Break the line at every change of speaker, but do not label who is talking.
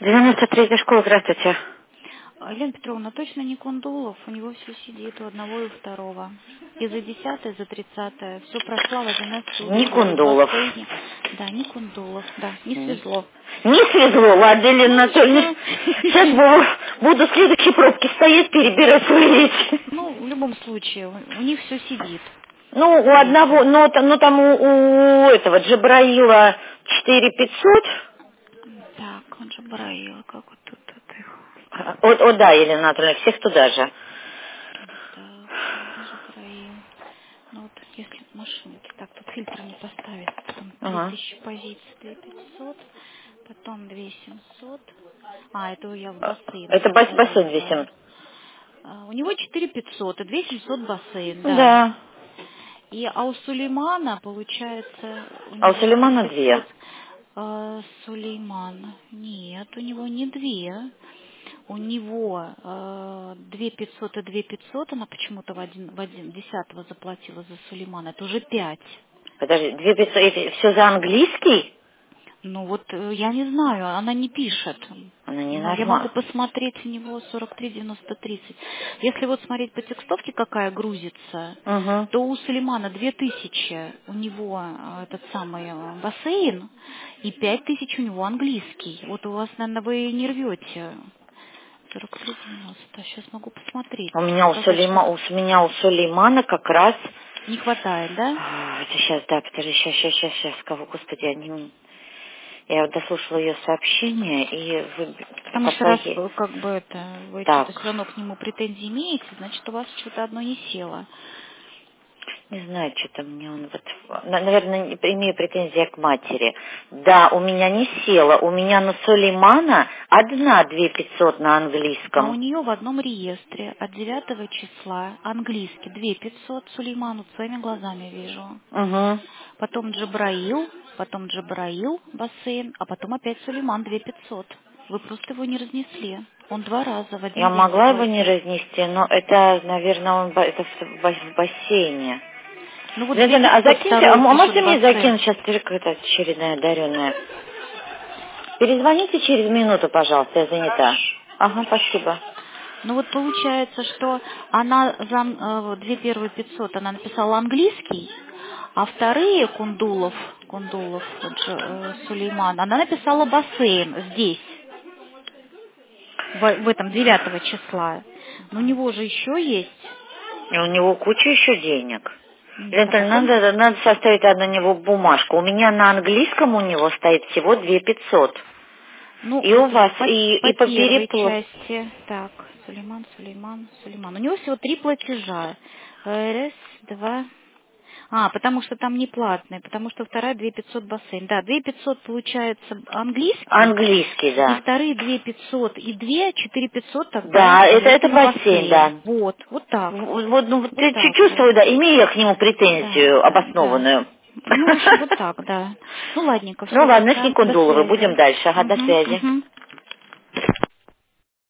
93-я школа, здравствуйте.
Елена Петровна, точно не Кундулов, у него все сидит у одного и у второго. И за 10-е, за 30-е, все прошла водяная студия,
Не
в
Кундулов.
бассейне. Да, не Кундулов, да, не свезло.
Не свезло, ладно, Елена
Ну,
Анатольевна. Сейчас буду в следующей пробке стоять, перебирать свои речи.
ну, в любом случае, у них все сидит.
Ну, у одного, ну там у этого Джабраила 4500.
Так, он же Браил, как вот тут их.
О, да, Елена Анатольевна, всех туда же.
Так, Джабраил. Ну вот, если в машинке, так, тут фильтр не поставить. Там
Ага.
3000 позиций, 2500, потом 2700. А, это я в бассейн
Это бассейн
загрузила.
8.
У него 4500 и 2700 бассейн, да.
Да.
А у Сулеймана, получается, у
А у
него
Сулеймана 2.
500. Сулейман. Нет, у него не 2. У него 2500 и 2500. Она почему-то в один 10-го заплатила за Сулеймана. Это уже 5.
Подожди, 2500, это все за английский?
Ну вот, я не знаю, она не пишет.
Она не
Но я могу
нормальна.
посмотреть у него 43,90-30. Если вот смотреть по текстовке, какая грузится,
Угу.
то у Сулеймана 2000 у него этот самый бассейн, и 5000 у него английский. Вот у вас, наверное, вы не рвете. 43,90. Сейчас могу посмотреть.
У меня
Сказать, что
у меня у Сулеймана как раз.
не хватает, да?
Это сейчас, да, подожди, сейчас, кого, господи, я вот дослушала ее сообщение и
Потому
по
что раз
своей.
как бы это, вы что-то все
Так,
равно к нему претензии имеете, значит, у вас что-то одно не село.
не знаю, что-то мне он вот, наверное, имею претензии к матери. Да, у меня не села, у меня на Сулеймана одна 2500 на
А у
английском.
нее в одном реестре от 9 числа английский 2500 Сулейману, своими глазами вижу.
Угу.
Потом Джабраил, бассейн, а потом опять Сулейман 2500. Вы просто его не разнесли. Он 2 раза в
Я
один день
могла его не
заплатил.
разнести, но это, наверное, это в бассейне.
Ну вот
Лена, а
2500
закиньте,
второй пишут
можете мне
бассейн.
закинуть сейчас какая-то очередная одаренная? Перезвоните через минуту, пожалуйста, я занята. Ага, спасибо.
Ну вот получается, что она две первые 500 она написала английский, а вторые Сулейман, она написала бассейн здесь, в этом 9 числа. Но у него же еще есть.
И у него куча еще денег.
Нет, а
Лента,
потом,
надо составить на него бумажку. У меня на английском у него стоит всего 2500.
ну
И у
вот
вас,
по
и по
первой
переплату.
части, так, Сулейман. У него всего 3 платежа. Раз, два. Потому что там не платные, потому что вторая 2500 бассейн. Да, 2500 получается английский,
Английский,
и
да.
вторые 2500 и 4500 тогда
Да, это
на
бассейн, да.
бассейн. Вот так.
Вот
Вот
я
так вот.
чувствую, да, имею я к нему
Да,
претензию
да.
обоснованную.
Ну, в общем, вот так, да. Ну, ладненько,
Ну
все
ладно, с
тогда. До
Никундуловой, будем
связи.
дальше. Ага, до
Угу,
связи.
угу.